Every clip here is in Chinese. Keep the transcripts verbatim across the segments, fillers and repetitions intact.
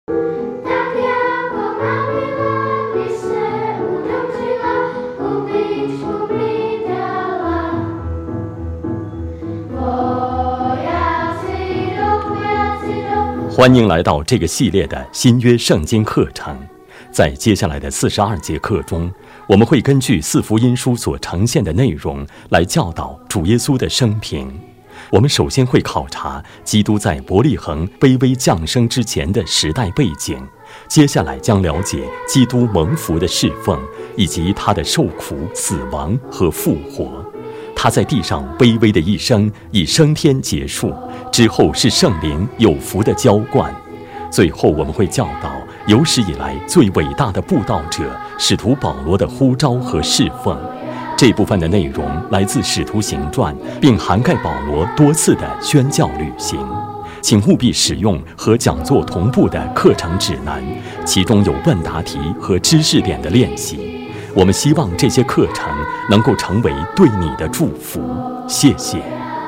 欢迎来到这个系列的新约圣经课程。在接下来的四十二节课中，我们会根据四福音书所呈现的内容来教导主耶稣的生平。我们首先会考察基督在伯利恒卑微降生之前的时代背景，接下来将了解基督蒙福的侍奉，以及他的受苦、死亡和复活。他在地上卑微的一生以升天结束，之后是圣灵有福的浇灌。最后我们会教导有史以来最伟大的布道者使徒保罗的呼召和侍奉。这部分的内容来自使徒行传，并涵盖保罗多次的宣教旅行。请务必使用和讲座同步的课程指南，其中有问答题和知识点的练习。我们希望这些课程能够成为对你的祝福。谢谢。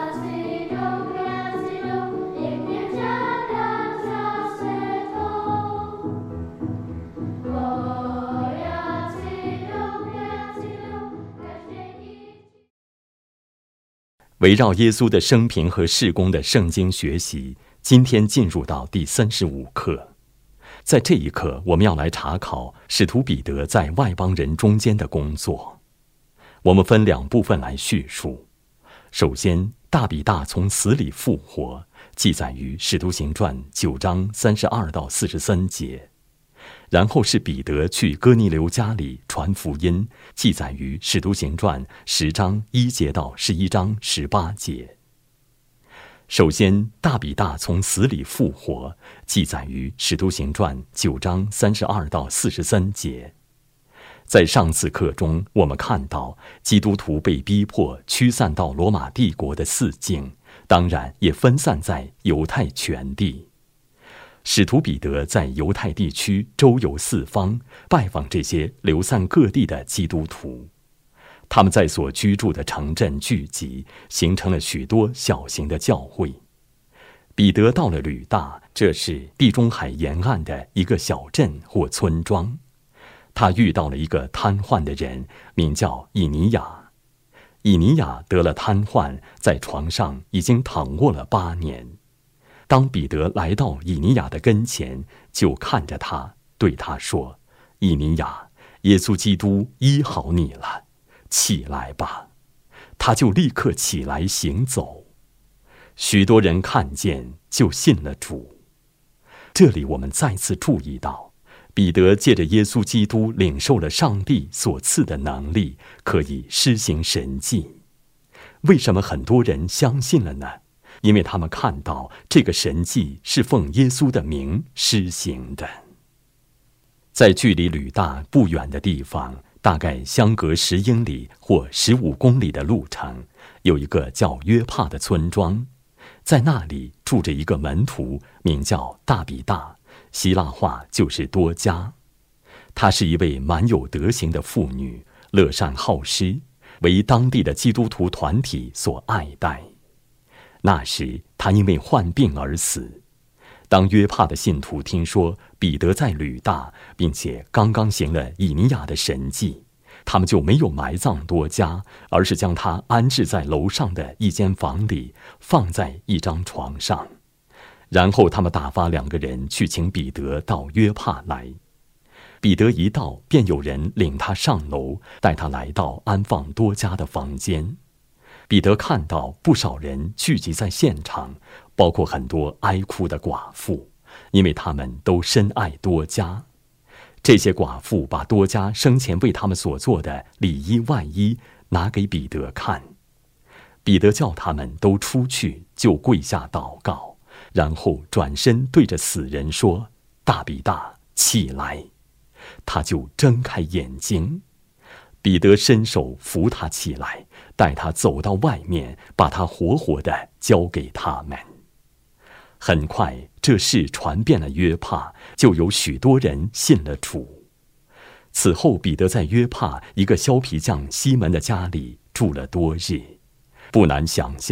围绕耶稣的生平和事工的圣经学习，今天进入到第三十五课。在这一课，我们要来查考使徒彼得在外邦人中间的工作。我们分两部分来叙述。首先，大比大从死里复活，记载于使徒行传九章三十二到四十三节。然后是彼得去哥尼流家里传福音，记载于使徒行传十章一节到十一章十八节。首先，大比大从死里复活，记载于使徒行传九章三十二到四十三节。在上次课中，我们看到基督徒被逼迫驱散到罗马帝国的四境，当然也分散在犹太全地。使徒彼得在犹太地区周游四方，拜访这些流散各地的基督徒。他们在所居住的城镇聚集，形成了许多小型的教会。彼得到了吕大，这是地中海沿岸的一个小镇或村庄。他遇到了一个瘫痪的人，名叫以尼亚。以尼亚得了瘫痪，在床上已经躺卧了八年。当彼得来到以尼亚的跟前，就看着他，对他说：“以尼亚，耶稣基督医好你了，起来吧。”他就立刻起来行走。许多人看见，就信了主。这里我们再次注意到，彼得借着耶稣基督领受了上帝所赐的能力，可以施行神迹。为什么很多人相信了呢？因为他们看到这个神迹是奉耶稣的名施行的。在距离吕大不远的地方，大概相隔十英里或十五公里的路程，有一个叫约帕的村庄。在那里住着一个门徒，名叫大比大，希腊话就是多加。她是一位蛮有德行的妇女，乐善好施，为当地的基督徒团体所爱戴。那时他因为患病而死。当约帕的信徒听说彼得在吕大，并且刚刚行了以尼亚的神迹，他们就没有埋葬多加，而是将他安置在楼上的一间房里，放在一张床上。然后他们打发两个人去请彼得到约帕来。彼得一到，便有人领他上楼，带他来到安放多加的房间。彼得看到不少人聚集在现场，包括很多哀哭的寡妇，因为他们都深爱多加。这些寡妇把多加生前为他们所做的里衣外衣拿给彼得看。彼得叫他们都出去，就跪下祷告，然后转身对着死人说：“大比大，起来。”他就睁开眼睛。彼得伸手扶他起来，带他走到外面，把他活活地交给他们。很快，这事传遍了约帕，就有许多人信了主。此后，彼得在约帕一个削皮匠西门的家里住了多日。不难想象，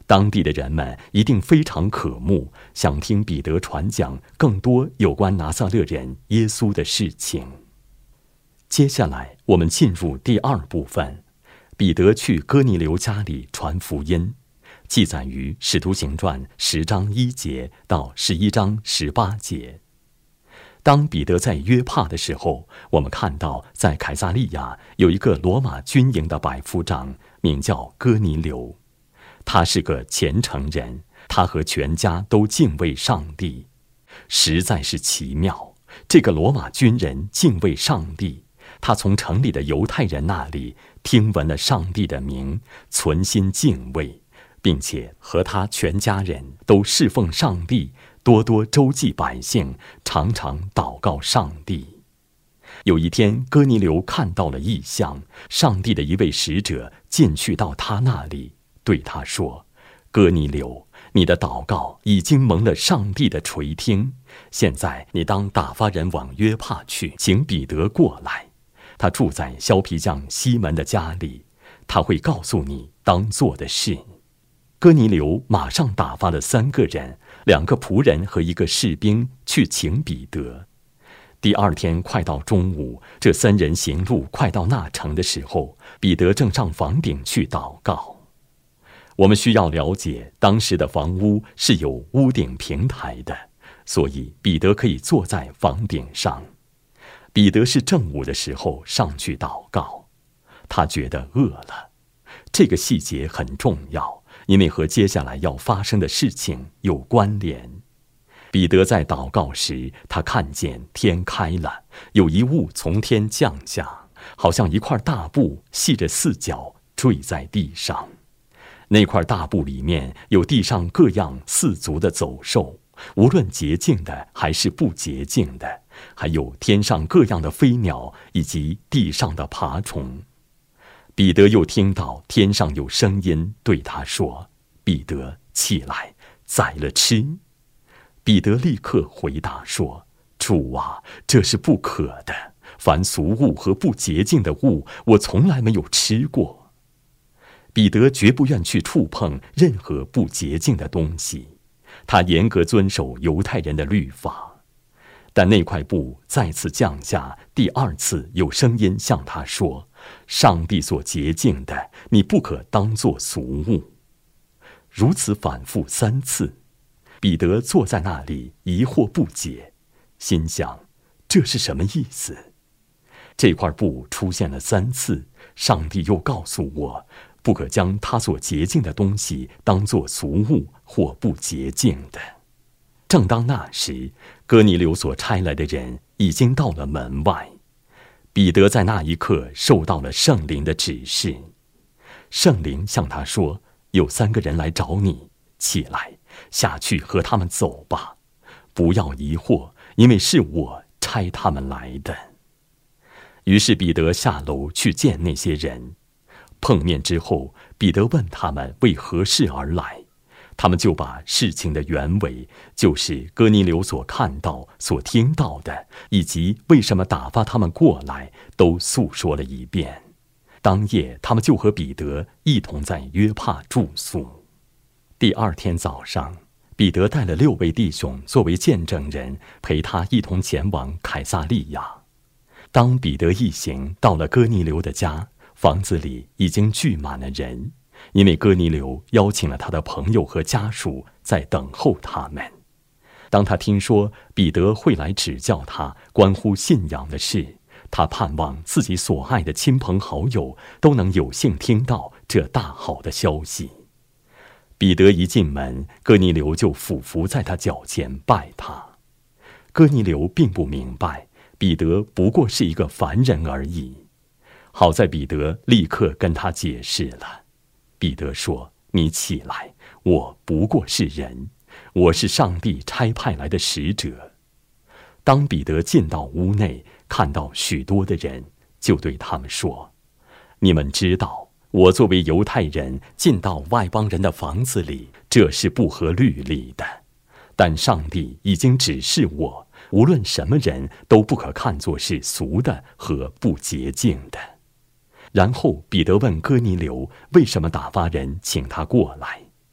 当地的人们一定非常渴慕，想听彼得传讲更多有关拿撒勒人耶稣的事情。接下来，我们进入第二部分，彼得去哥尼流家里传福音，记载于《使徒行传》十章一节到十一章十八节。当彼得在约帕的时候，我们看到在凯撒利亚有一个罗马军营的百夫长，名叫哥尼流。他是个虔诚人，他和全家都敬畏上帝。实在是奇妙，这个罗马军人敬畏上帝，他从城里的犹太人那里听闻了上帝的名，存心敬畏，并且和他全家人都侍奉上帝，多多周济百姓，常常祷告上帝。有一天，哥尼流看到了异象，上帝的一位使者进去到他那里，对他说：哥尼流，你的祷告已经蒙了上帝的垂听，现在你当打发人往约帕去，请彼得过来，他住在削皮匠西门的家里，他会告诉你当做的事。哥尼流马上打发了三个人，两个仆人和一个士兵去请彼得。第二天快到中午，这三人行路快到那城的时候，彼得正上房顶去祷告。我们需要了解，当时的房屋是有屋顶平台的，所以彼得可以坐在房顶上。彼得是正午的时候上去祷告，他觉得饿了。这个细节很重要，因为和接下来要发生的事情有关联。彼得在祷告时，他看见天开了，有一物从天降下，好像一块大布系着四角坠在地上。那块大布里面有地上各样四足的走兽，无论洁净的还是不洁净的，还有天上各样的飞鸟以及地上的爬虫。彼得又听到天上有声音对他说：彼得，起来，宰了吃。彼得立刻回答说：主啊，这是不可的，凡俗物和不洁净的物，我从来没有吃过。彼得绝不愿去触碰任何不洁净的东西，他严格遵守犹太人的律法。但那块布再次降下，第二次有声音向他说：上帝所洁净的，你不可当作俗物。如此反复三次，彼得坐在那里疑惑不解，心想：这是什么意思？这块布出现了三次，上帝又告诉我，不可将他所洁净的东西当作俗物或不洁净的。正当那时，哥尼流所差来的人已经到了门外。彼得在那一刻受到了圣灵的指示，圣灵向他说：有三个人来找你，起来，下去和他们走吧，不要疑惑，因为是我差他们来的。于是彼得下楼去见那些人。碰面之后，彼得问他们为何事而来，他们就把事情的原委，就是哥尼流所看到、所听到的，以及为什么打发他们过来，都诉说了一遍。当夜，他们就和彼得一同在约帕住宿。第二天早上，彼得带了六位弟兄作为见证人，陪他一同前往凯撒利亚。当彼得一行到了哥尼流的家，房子里已经聚满了人，因为哥尼流邀请了他的朋友和家属在等候他们。当他听说彼得会来指教他关乎信仰的事，他盼望自己所爱的亲朋好友都能有幸听到这大好的消息。彼得一进门，哥尼流就俯伏在他脚前拜他。哥尼流并不明白，彼得不过是一个凡人而已。好在彼得立刻跟他解释了。彼得说：你起来，我不过是人，我是上帝差派来的使者。当彼得进到屋内，看到许多的人，就对他们说：你们知道，我作为犹太人进到外邦人的房子里，这是不合律例的。但上帝已经指示我，无论什么人都不可看作是俗的和不洁净的。然后彼得问哥尼流为什么打发人请他过来。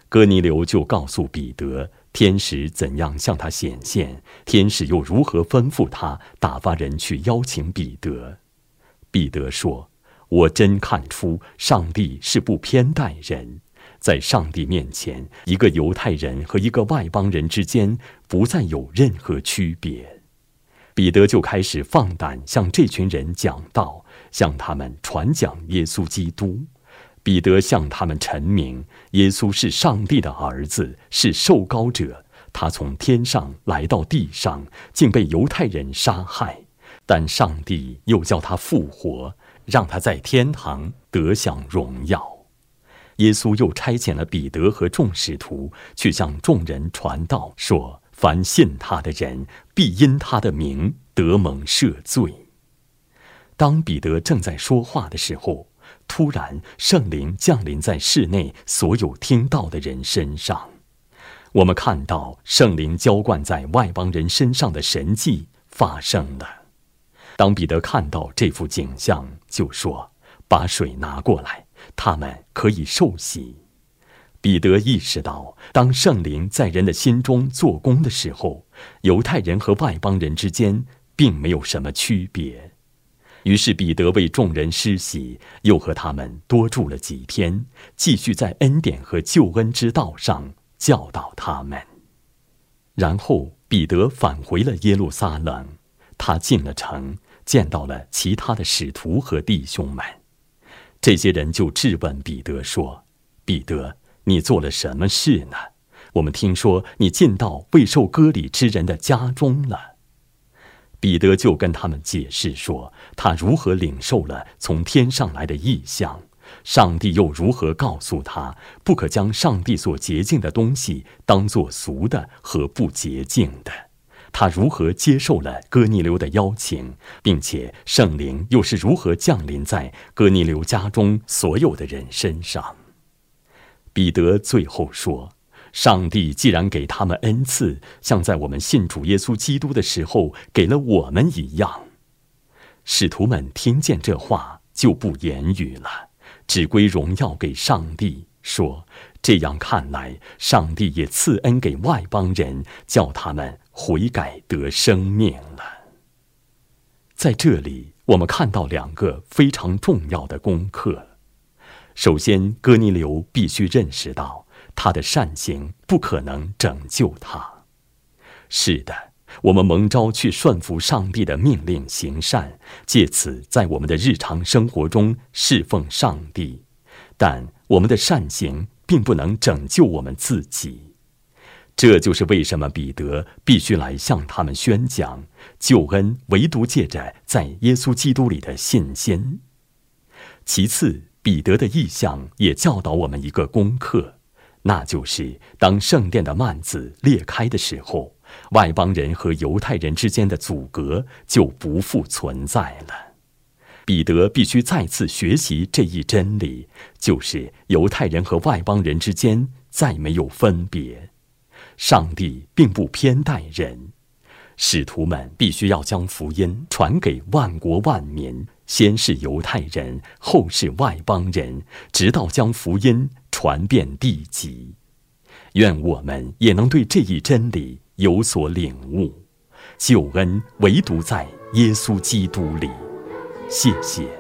哥尼流就告诉彼得，天使怎样向他显现，天使又如何吩咐他打发人去邀请彼得。彼得说：我真看出上帝是不偏待人，在上帝面前，一个犹太人和一个外邦人之间不再有任何区别。彼得就开始放胆向这群人讲道，向他们传讲耶稣基督。彼得向他们陈明，耶稣是上帝的儿子，是受膏者，他从天上来到地上，竟被犹太人杀害，但上帝又叫他复活，让他在天堂得享荣耀。耶稣又差遣了彼得和众使徒去向众人传道，说：凡信他的人，必因他的名得蒙赦罪。当彼得正在说话的时候，突然圣灵降临在室内所有听到的人身上。我们看到圣灵浇灌在外邦人身上的神迹发生了。当彼得看到这幅景象，就说：把水拿过来，他们可以受洗。彼得意识到，当圣灵在人的心中做工的时候，犹太人和外邦人之间并没有什么区别。于是彼得为众人施洗，又和他们多住了几天，继续在恩典和救恩之道上教导他们。然后彼得返回了耶路撒冷，他进了城，见到了其他的使徒和弟兄们。这些人就质问彼得说：彼得，你做了什么事呢？我们听说你进到未受割礼之人的家中了。彼得就跟他们解释说，他如何领受了从天上来的异象，上帝又如何告诉他，不可将上帝所洁净的东西当作俗的和不洁净的。他如何接受了哥尼流的邀请，并且圣灵又是如何降临在哥尼流家中所有的人身上。彼得最后说，上帝既然给他们恩赐，像在我们信主耶稣基督的时候给了我们一样。使徒们听见这话就不言语了，只归荣耀给上帝，说：这样看来，上帝也赐恩给外邦人，叫他们悔改得生命了。在这里，我们看到两个非常重要的功课。首先，哥尼流必须认识到，他的善行不可能拯救他。是的，我们蒙召去顺服上帝的命令行善，借此在我们的日常生活中侍奉上帝。但我们的善行并不能拯救我们自己。这就是为什么彼得必须来向他们宣讲，救恩唯独借着在耶稣基督里的信心。其次，彼得的异象也教导我们一个功课，那就是当圣殿的幔子裂开的时候，外邦人和犹太人之间的阻隔就不复存在了。彼得必须再次学习这一真理，就是犹太人和外邦人之间再没有分别。上帝并不偏待人，使徒们必须要将福音传给万国万民，先是犹太人，后是外邦人，直到将福音传遍地极。愿我们也能对这一真理有所领悟，救恩唯独在耶稣基督里。谢谢。